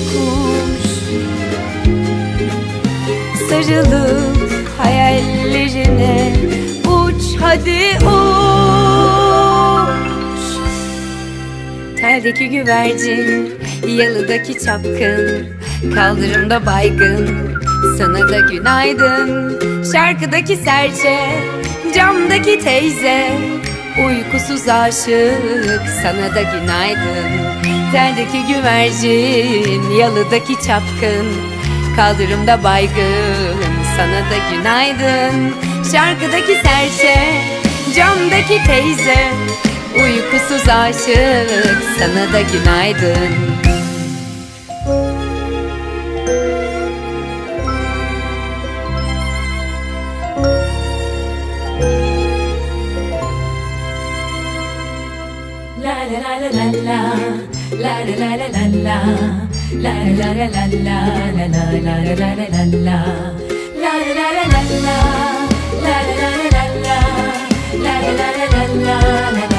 kuş, sarılıp hayallerine uç, hadi uç. Teldeki güvercin, yalıdaki çapkın, kaldırımda baygın, sana da günaydın. Şarkıdaki serçe, camdaki teyze, uykusuz aşık, sana da günaydın. Teldeki güvercin, yalıdaki çapkın, kaldırımda baygın, sana da günaydın. Şarkıdaki serçe, camdaki teyze, uykusuz aşık, sana da günaydın. La la la la la la, la la la la la la, la la la la la, la la la la la la la, la la la la la la, la la la la la, la la la la la la.